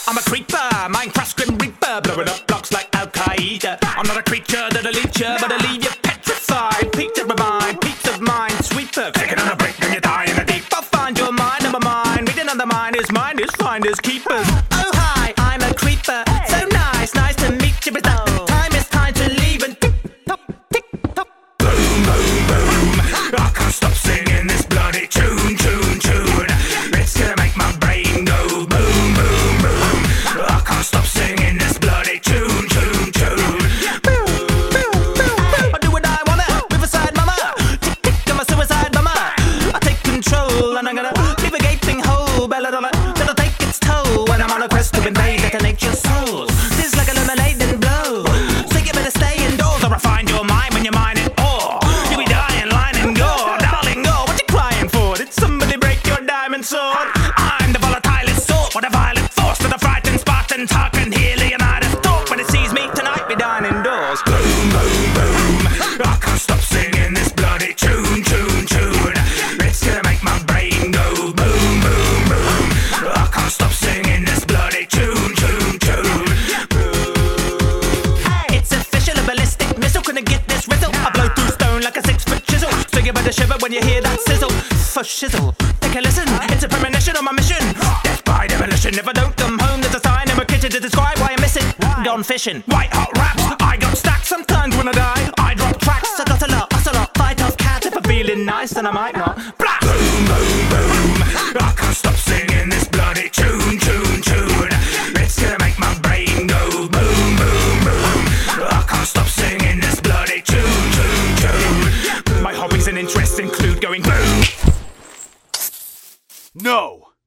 I'm a creeper, Minecraft Grim Reaper, blowing up blocks like Al-Qaeda. I'm not a creature that'll eat ya, but I'll leave you petrified. Peace of my mind, peace of mind, sweeper. Take it on a break, then you die in the deep. I'll find your mind and my mind. Reading on the mind is finders, keepers. Oh hi, I'm a creeper. So nice, nice to meet you, but that the time is time to leave and tick tock, tick tock. Boom, boom, boom. I can't stop singing this bloody tune, tune, tune. It's gonna make my brain go boom, boom, boom. I can't stop singing this bloody tune, tune, tune. I do what I wanna, Riverside mama. Tick tick, I'm a suicide bomber. I take control and I'm gonna leave a gaping hole. Belladonna, that'll take its toll when I'm on a quest to invade, detonate your soul. This is like a lemonade and blow. So you better stay indoors or I find your mind when you're mine in awe. You'll be dying, line and gore, darling, go. What you crying for? Did somebody break your diamond sword? I'm the volatilest sort, with a violent force to the frightened Spartans. Hearken hear Leonidas talk when it sees me tonight. Be dying indoors. Boom, boom, boom. I can't stop singing this bloody tune, tune, tune. It's gonna make my brain go boom, boom, boom. I can't stop singing this bloody tune, tune, tune. It's official, a ballistic missile. Couldn't get this rizzle. I blow through stone like a 6-foot chisel. So you better shiver when you hear that sizzle. For shizzle, take a listen. It's a premonition on my mission. Death by demolition. If I don't come home, there's a sign in my kitchen to describe why I'm missing. Gone fishing. White hot raps. I got stacks. Sometimes when I die, I drop tracks. I got a lot, fight off cats. If I'm feeling nice, then I might not. Blast! Boom, boom, boom. I can't stop singing this bloody tune, tune, tune. It's gonna make my brain go boom, boom, boom. I can't stop singing this bloody tune, tune, tune. My hobbies and interests include going boom. No!